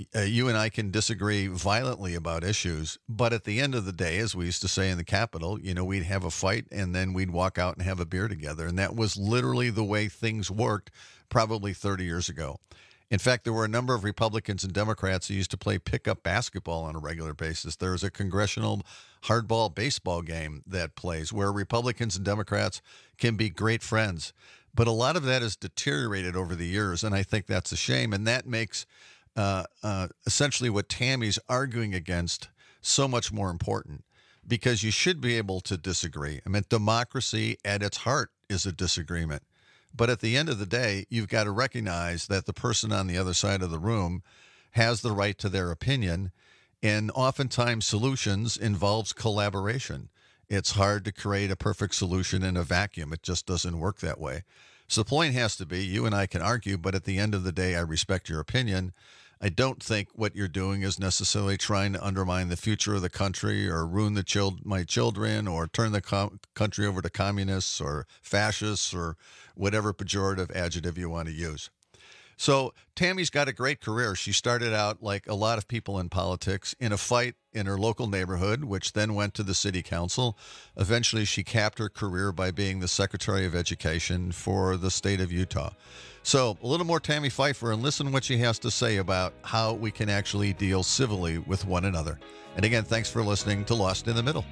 You and I can disagree violently about issues, but at the end of the day, as we used to say in the Capitol, we'd have a fight and then we'd walk out and have a beer together. And that was literally the way things worked probably 30 years ago. In fact, there were a number of Republicans and Democrats who used to play pickup basketball on a regular basis. There's a congressional hardball baseball game that plays where Republicans and Democrats can be great friends. But a lot of that has deteriorated over the years, and I think that's a shame. And that makes essentially what Tammy's arguing against so much more important, because you should be able to disagree. I mean, democracy at its heart is a disagreement. But at the end of the day, you've got to recognize that the person on the other side of the room has the right to their opinion. And oftentimes solutions involves collaboration. It's hard to create a perfect solution in a vacuum. It just doesn't work that way. So the point has to be, you and I can argue, but at the end of the day, I respect your opinion. I don't think what you're doing is necessarily trying to undermine the future of the country or ruin my children or turn the country over to communists or fascists or whatever pejorative adjective you want to use. So Tammy's got a great career. She started out, like a lot of people in politics, in a fight in her local neighborhood, which then went to the city council. Eventually, she capped her career by being the Secretary of Education for the state of Utah. So a little more Tammy Pfeiffer, and listen to what she has to say about how we can actually deal civilly with one another. And again, thanks for listening to Lost in the Middle.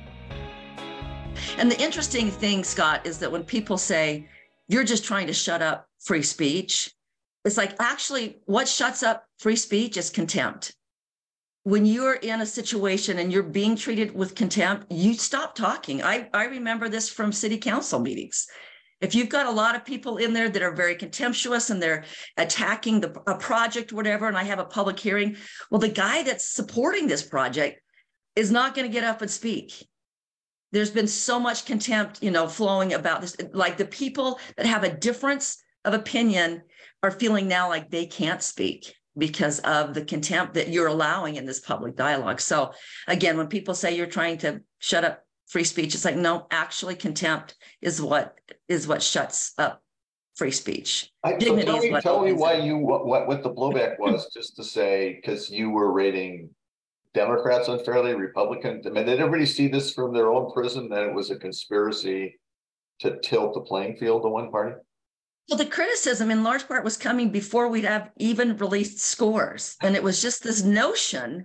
And the interesting thing, Scott, is that when people say, you're just trying to shut up free speech, it's like, actually, what shuts up free speech is contempt. When you're in a situation and you're being treated with contempt, you stop talking. I remember this from city council meetings. If you've got a lot of people in there that are very contemptuous and they're attacking a project, whatever, and I have a public hearing, well, the guy that's supporting this project is not going to get up and speak. There's been so much contempt, flowing about this. Like, the people that have a difference of opinion are feeling now like they can't speak because of the contempt that you're allowing in this public dialogue. So again, when people say you're trying to shut up free speech, it's like, no, actually contempt is what shuts up free speech. Tell me why what the blowback was, just to say, because you were rating Democrats unfairly, Republicans. I mean, did everybody see this from their own prism, that it was a conspiracy to tilt the playing field to one party? Well, the criticism in large part was coming before we'd have even released scores. And it was just this notion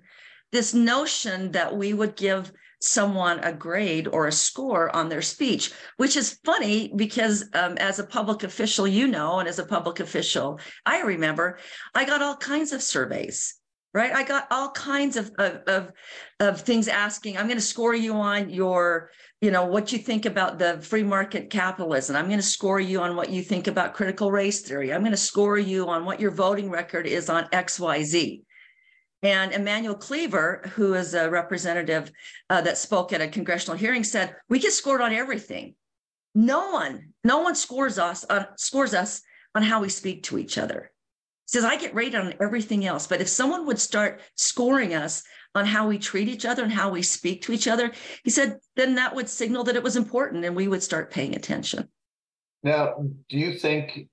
that we would give someone a grade or a score on their speech, which is funny because as a public official, and as a public official, I remember I got all kinds of surveys, right? I got all kinds of things asking, I'm going to score you on your, what you think about the free market capitalism. I'm going to score you on what you think about critical race theory. I'm going to score you on what your voting record is on XYZ. And Emmanuel Cleaver, who is a representative that spoke at a congressional hearing, said, we get scored on everything. No one scores us on how we speak to each other. He says, I get rated on everything else. But if someone would start scoring us on how we treat each other and how we speak to each other, he said, then that would signal that it was important and we would start paying attention. Now, do you think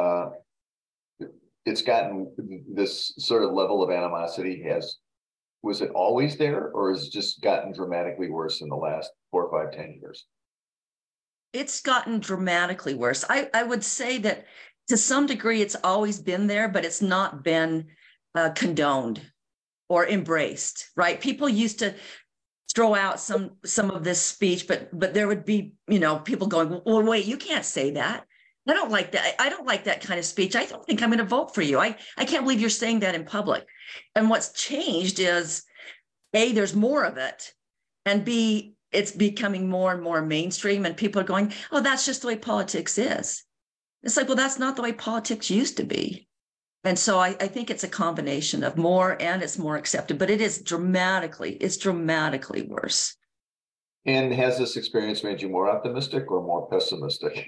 it's gotten this sort of level of animosity? Was it always there, or has it just gotten dramatically worse in the last 4, 5, 10 years? It's gotten dramatically worse. I would say that to some degree it's always been there, but it's not been condoned or embraced, right? People used to throw out some of this speech, but there would be, people going, well, wait, you can't say that. I don't like that. I don't like that kind of speech. I don't think I'm going to vote for you. I can't believe you're saying that in public. And what's changed is, A, there's more of it, and B, it's becoming more and more mainstream, and people are going, oh, that's just the way politics is. It's like, well, that's not the way politics used to be. And so I think it's a combination of more, and it's more accepted, but it's dramatically worse. And has this experience made you more optimistic or more pessimistic?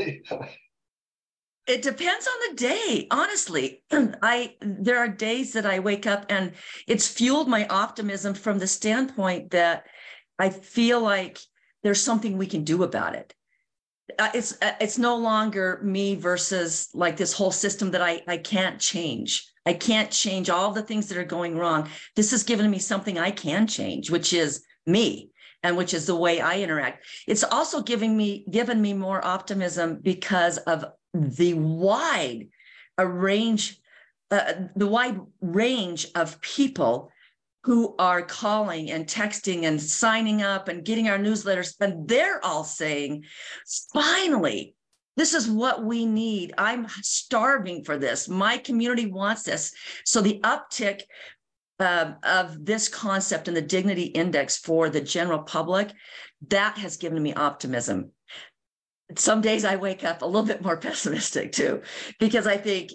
It depends on the day, honestly. There are days that I wake up and it's fueled my optimism from the standpoint that I feel like there's something we can do about it. it's no longer me versus like this whole system that I can't change. I can't change all the things that are going wrong. This has given me something I can change, which is me, and which is the way I interact. It's also given me more optimism because of the wide range of people who are calling and texting and signing up and getting our newsletters. And they're all saying, finally, this is what we need. I'm starving for this. My community wants this. So the uptick of this concept and the dignity index for the general public, that has given me optimism. Some days I wake up a little bit more pessimistic too, because I think,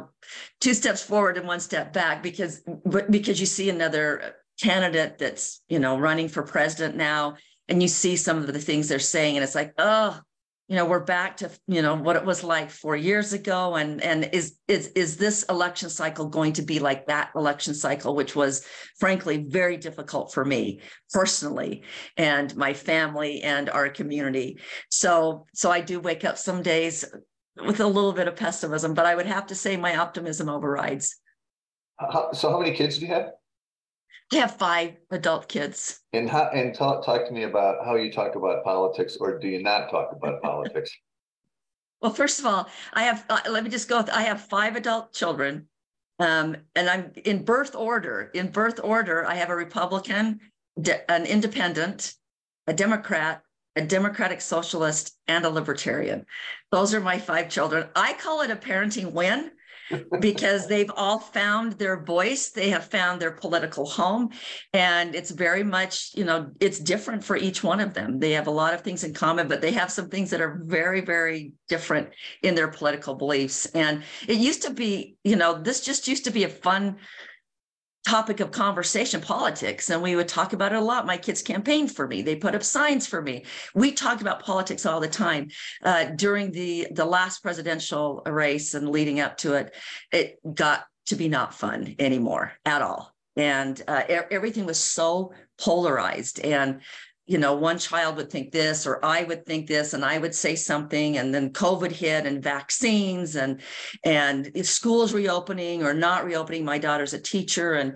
2 steps forward and 1 step back, because you see another candidate that's, running for president now, and you see some of the things they're saying, and it's like, oh, we're back to, what it was like 4 years ago. And is this election cycle going to be like that election cycle, which was frankly very difficult for me personally and my family and our community. So I do wake up some days with a little bit of pessimism, but I would have to say my optimism overrides. So how many kids do you have? I have 5 adult kids. And talk to me about how you talk about politics, or do you not talk about politics? Well, first of all, I have, let me just go. I have 5 adult children, and I'm in birth order. In birth order, I have a Republican, an independent, a Democrat, a Democratic Socialist, and a Libertarian. Those are my 5 children. I call it a parenting win, because they've all found their voice. They have found their political home, and it's very much, it's different for each one of them. They have a lot of things in common, but they have some things that are very, very different in their political beliefs. And it used to be, this just used to be a fun topic of conversation, politics, and we would talk about it a lot. My kids campaigned for me. They put up signs for me. We talked about politics all the time. During the last presidential race and leading up to it, it got to be not fun anymore at all. And everything was so polarized. And one child would think this, or I would think this, and I would say something, and then COVID hit, and vaccines, and if schools reopening or not reopening. My daughter's a teacher, and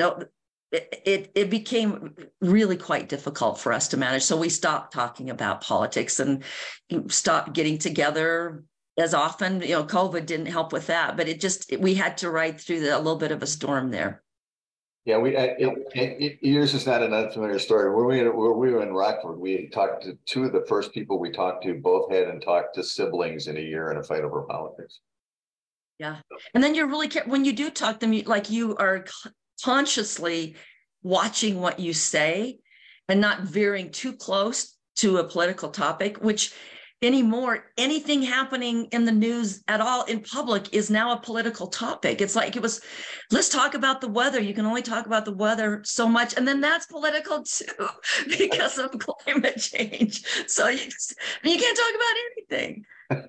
it became really quite difficult for us to manage. So we stopped talking about politics and stopped getting together as often. COVID didn't help with that, but we had to ride through a little bit of a storm there. Yeah, yours is not an unfamiliar story. When we were in Rockford, we talked to 2 of the first people we talked to. Both hadn't talked to siblings in a year in a fight over politics. Yeah, and then you're really when you do talk to them, you are consciously watching what you say and not veering too close to a political topic, which anymore, anything happening in the news at all in public is now a political topic. It's like let's talk about the weather. You can only talk about the weather so much, and then that's political too because of climate change. So you can't talk about anything.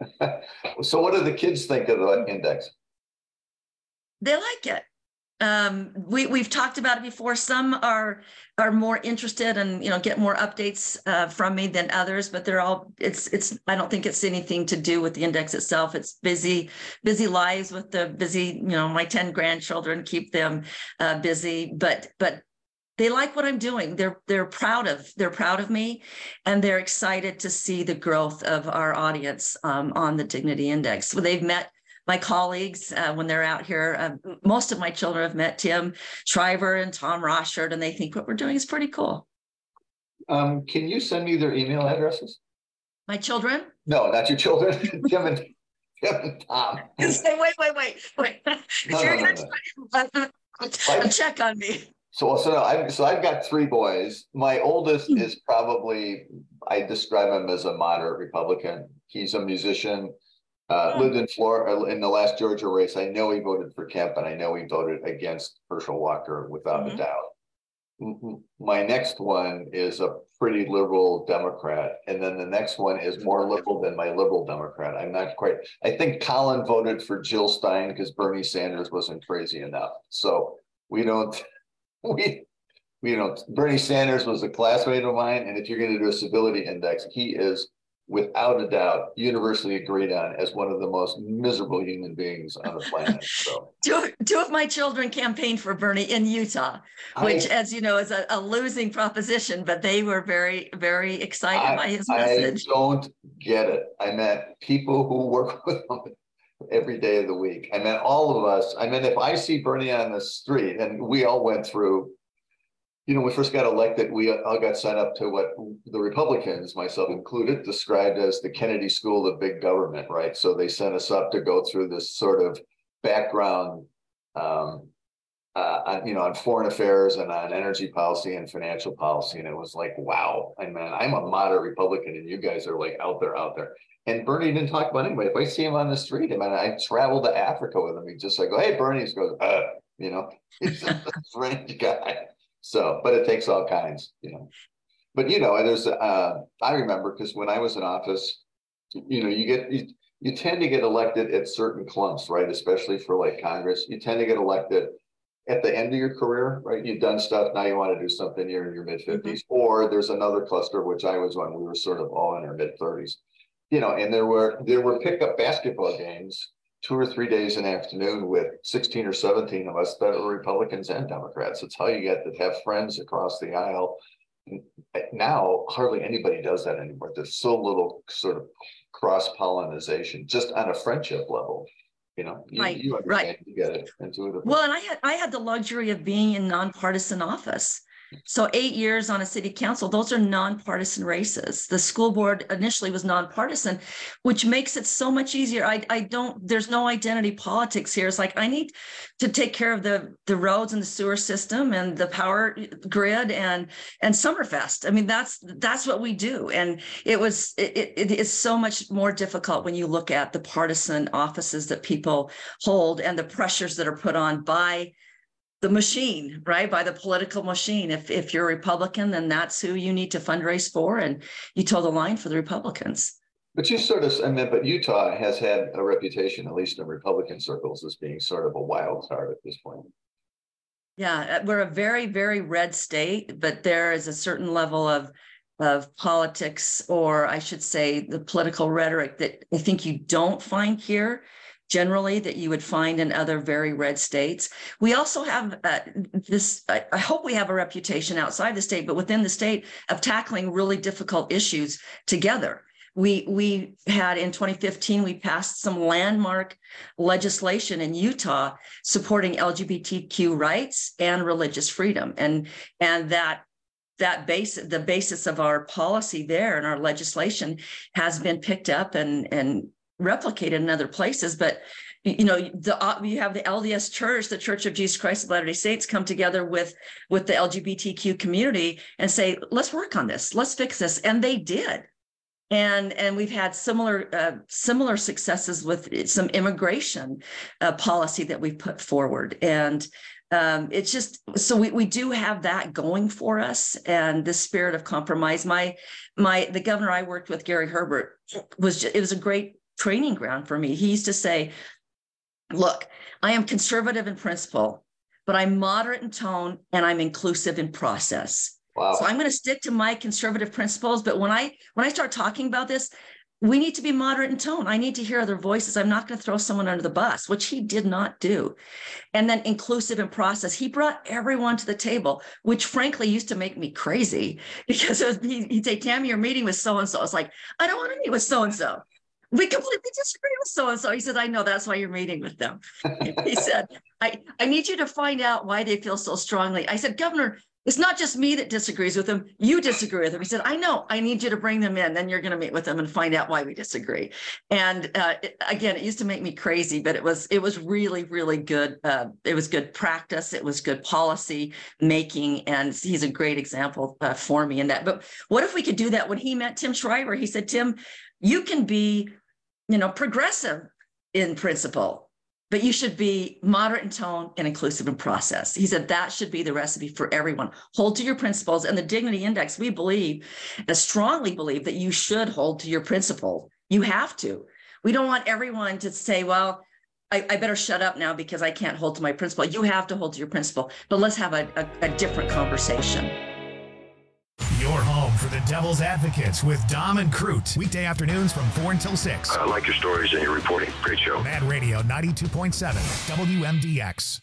So what do the kids think of the index? They like it. We've talked about it before. Some are more interested and get more updates from me than others, but they're all I don't think it's anything to do with the index itself. It's busy lives with the busy, my 10 grandchildren keep them busy, but they like what I'm doing. They're proud of me, and they're excited to see the growth of our audience on the Dignity Index. So they've met my colleagues when they're out here. Most of my children have met Tim Shriver and Tom Rochard, and they think what we're doing is pretty cool. Can you send me their email addresses? My children? No, not your children. Tim and Tom. Say, wait. You're going to check on me. So I've got 3 boys. My oldest is probably, I describe him as a moderate Republican. He's a musician. Lived in Florida in the last Georgia race. I know he voted for Kemp, and I know he voted against Herschel Walker without a doubt. My next one is a pretty liberal Democrat, and then the next one is more liberal than my liberal Democrat. I'm not quite. I think Colin voted for Jill Stein because Bernie Sanders wasn't crazy enough. So we don't. Bernie Sanders was a classmate of mine, and if you're going to do a civility index, he is without a doubt, universally agreed on as one of the most miserable human beings on the planet. So two of my children campaigned for Bernie in Utah, which, as you know, is a losing proposition, but they were very, very excited by his message. I don't get it. I met people who work with him every day of the week. I met all of us. I mean, if I see Bernie on the street, and we all went through, when we first got elected, we all got signed up to what the Republicans, myself included, described as the Kennedy School of Big Government, right? So they sent us up to go through this sort of background on foreign affairs and on energy policy and financial policy. And it was like, wow, I mean, I'm a moderate Republican and you guys are like out there. And Bernie didn't talk about anybody. If I see him on the street, I traveled to Africa with him. He just like, hey, Bernie, he goes, he's a strange guy. So, but it takes all kinds, But there's I remember, because when I was in office, you tend to get elected at certain clumps, right? Especially for like Congress, you tend to get elected at the end of your career, right? You've done stuff, now you want to do something, you're in your mid-50s, or there's another cluster, which I was on, we were sort of all in our mid-30s, and there were pickup basketball games 2 or 3 days in the afternoon with 16 or 17 of us that were Republicans and Democrats. It's how you get to have friends across the aisle. Now, hardly anybody does that anymore. There's so little sort of cross-pollination, just on a friendship level. You understand, right. You get it intuitively. Well, and I had the luxury of being in nonpartisan office. So 8 years on a city council, those are nonpartisan races. The school board initially was nonpartisan, which makes it so much easier. There's no identity politics here. It's like, I need to take care of the roads and the sewer system and the power grid and Summerfest. I mean, that's what we do. And it is so much more difficult when you look at the partisan offices that people hold and the pressures that are put on by the machine, right? By the political machine. If you're a Republican, then that's who you need to fundraise for, and you toe the line for the Republicans. But but Utah has had a reputation, at least in Republican circles, as being sort of a wild card at this point. Yeah, we're a very, very red state, but there is a certain level of politics, or I should say the political rhetoric, that I think you don't find here generally, that you would find in other very red states. We also have I hope we have a reputation outside the state, but within the state, of tackling really difficult issues together. We had in 2015, we passed some landmark legislation in Utah supporting LGBTQ rights and religious freedom. And the basis of our policy there and our legislation has been picked up and replicated in other places. But you have the LDS Church, the Church of Jesus Christ of Latter-day Saints, come together with the LGBTQ community and say, let's work on this, let's fix this, and they did. And we've had similar successes with some immigration policy that we've put forward. And it's just, so we do have that going for us, and the spirit of compromise. The governor I worked with, Gary Herbert, it was a great training ground for me. He used to say, look, I am conservative in principle, but I'm moderate in tone and I'm inclusive in process. Wow. So I'm going to stick to my conservative principles. But when I start talking about this, we need to be moderate in tone. I need to hear other voices. I'm not going to throw someone under the bus, which he did not do. And then inclusive in process. He brought everyone to the table, which frankly used to make me crazy, because he'd say, Tammy, you're meeting with so-and-so. I was like, I don't want to meet with so-and-so. We completely disagree with so-and-so. He said, I know, that's why you're meeting with them. He said, I need you to find out why they feel so strongly. I said, Governor, it's not just me that disagrees with them. You disagree with them. He said, I know, I need you to bring them in. Then you're going to meet with them and find out why we disagree. And again, it used to make me crazy, but it was really, really good. It was good practice. It was good policy making. And he's a great example for me in that. But what if we could do that? When he met Tim Shriver, he said, Tim, you can be, progressive in principle, but you should be moderate in tone and inclusive in process. He said that should be the recipe for everyone. Hold to your principles. And the Dignity Index, we strongly believe that you should hold to your principle. You have to. We don't want everyone to say, well, I better shut up now because I can't hold to my principle. You have to hold to your principle, but let's have a different conversation. Your home for the Devil's Advocates with Dom and Crute. Weekday afternoons from 4 until 6. I like your stories and your reporting. Great show. Mad Radio 92.7 WMDX.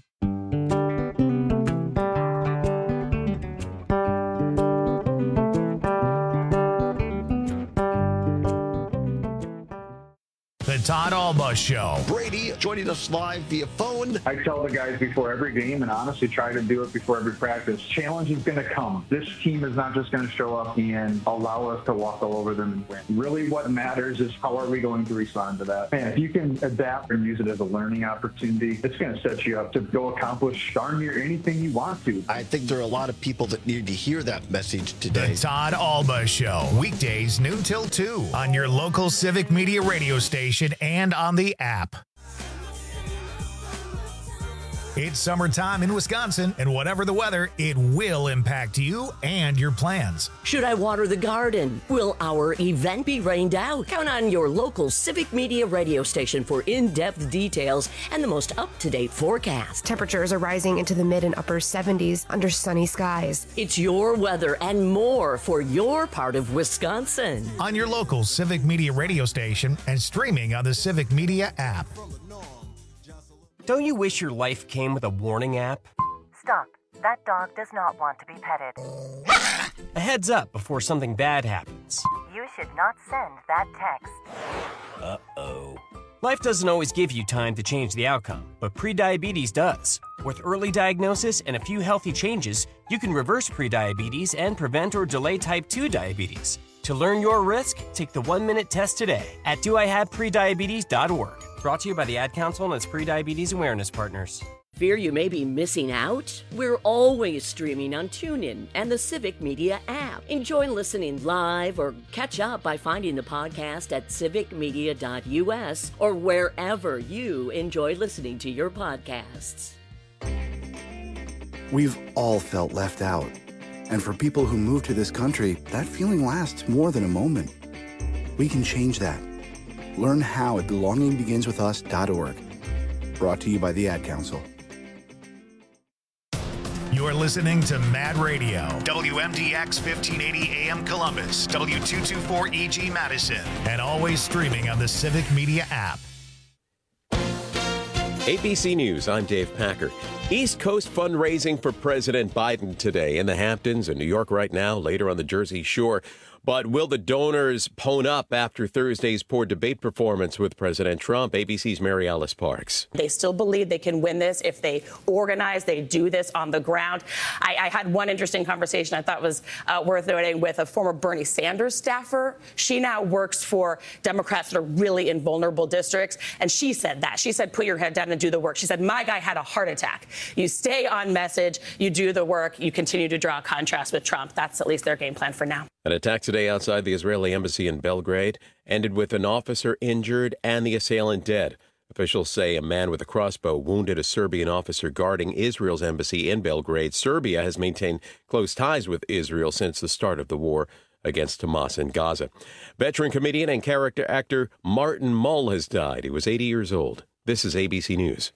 The Todd Alba Show. Brady joining us live via phone. I tell the guys before every game, and honestly try to do it before every practice, challenge is going to come. This team is not just going to show up and allow us to walk all over them and win. Really what matters is how are we going to respond to that. And if you can adapt and use it as a learning opportunity, it's going to set you up to go accomplish darn near anything you want to. I think there are a lot of people that need to hear that message today. The Todd Alba Show. Weekdays noon till 2 on your local Civic Media radio station and on the app. It's summertime in Wisconsin, and whatever the weather, it will impact you and your plans. Should I water the garden? Will our event be rained out? Count on your local Civic Media radio station for in-depth details and the most up-to-date forecast. Temperatures are rising into the mid and upper 70s under sunny skies. It's your weather and more for your part of Wisconsin. On your local Civic Media radio station and streaming on the Civic Media app. Don't you wish your life came with a warning app? Stop. That dog does not want to be petted. A heads up before something bad happens. You should not send that text. Uh-oh. Life doesn't always give you time to change the outcome, but prediabetes does. With early diagnosis and a few healthy changes, you can reverse prediabetes and prevent or delay type 2 diabetes. To learn your risk, take the 1-minute test today at doihaveprediabetes.org. Brought to you by the Ad Council and its Prediabetes Awareness Partners. Fear you may be missing out? We're always streaming on TuneIn and the Civic Media app. Enjoy listening live or catch up by finding the podcast at civicmedia.us or wherever you enjoy listening to your podcasts. We've all felt left out. And for people who move to this country, that feeling lasts more than a moment. We can change that. Learn how at belongingbeginswithus.org. Brought to you by the Ad Council. You're listening to Mad Radio, WMDX 1580 AM Columbus, W224 EG Madison, and always streaming on the Civic Media app. ABC News, I'm Dave Packer. East Coast fundraising for President Biden today in the Hamptons and New York right now, later on the Jersey Shore. But will the donors pone up after Thursday's poor debate performance with President Trump? ABC's Mary Alice Parks. They still believe they can win this if they organize, they do this on the ground. I had one interesting conversation I thought was worth noting with a former Bernie Sanders staffer. She now works for Democrats that are really in vulnerable districts. And she said that. She said, put your head down and do the work. She said, my guy had a heart attack. You stay on message, you do the work, you continue to draw a contrast with Trump. That's at least their game plan for now. An attack today outside the Israeli embassy in Belgrade ended with an officer injured and the assailant dead. Officials say a man with a crossbow wounded a Serbian officer guarding Israel's embassy in Belgrade. Serbia has maintained close ties with Israel since the start of the war against Hamas in Gaza. Veteran comedian and character actor Martin Mull has died. He was 80 years old. This is ABC News.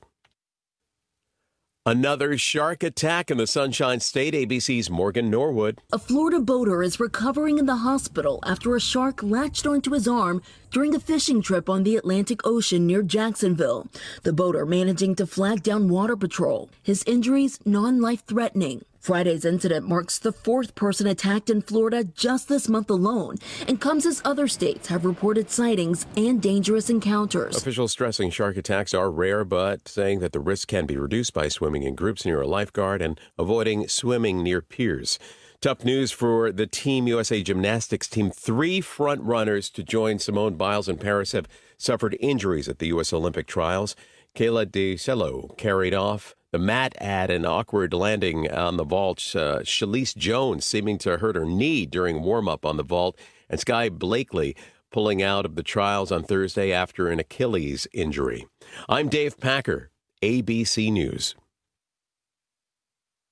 Another shark attack in the Sunshine State, ABC's Morgan Norwood. A Florida boater is recovering in the hospital after a shark latched onto his arm during a fishing trip on the Atlantic Ocean near Jacksonville. The boater managing to flag down Water Patrol. His injuries non-life-threatening. Friday's incident marks the fourth person attacked in Florida just this month alone and comes as other states have reported sightings and dangerous encounters. Officials stressing shark attacks are rare, but saying that the risk can be reduced by swimming in groups near a lifeguard and avoiding swimming near piers. Tough news for the Team USA gymnastics team. 3 front runners to join Simone Biles in Paris have suffered injuries at the U.S. Olympic trials. Kayla DeCello carried off the mat at an awkward landing on the vault. Shalise Jones seeming to hurt her knee during warm-up on the vault. And Sky Blakely pulling out of the trials on Thursday after an Achilles injury. I'm Dave Packer, ABC News.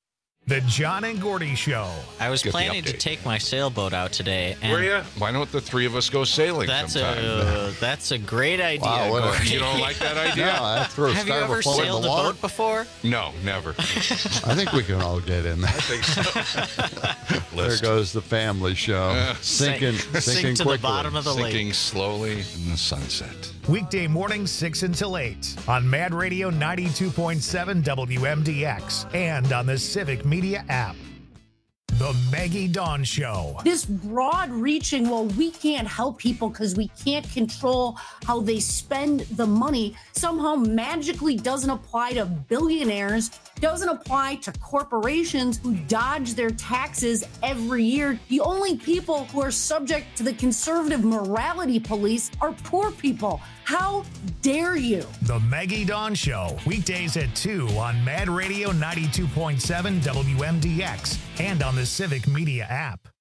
The John and Gordy Show. I was planning to take my sailboat out today. And were you? Why don't the three of us go sailing sometime? That's a great idea. Wow, you don't like that idea? No, have you ever sailed a boat before? No, never. I think we can all get in there. I think so. There goes the family show. Sinking to quickly. The bottom of the lake. Sinking slowly in the sunset. Weekday mornings 6 until 8 on Mad Radio 92.7 WMDX and on the Civic Media app. The Maggie Dawn Show. This broad-reaching, well, we can't help people because we can't control how they spend the money, somehow magically doesn't apply to billionaires, doesn't apply to corporations who dodge their taxes every year. The only people who are subject to the conservative morality police are poor people. How dare you? The Maggie Dawn Show, weekdays at 2 on Mad Radio 92.7 WMDX and on the Civic Media app.